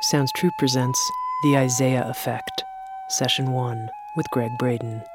Sounds True presents The Isaiah Effect, Session 1 with Greg Braden.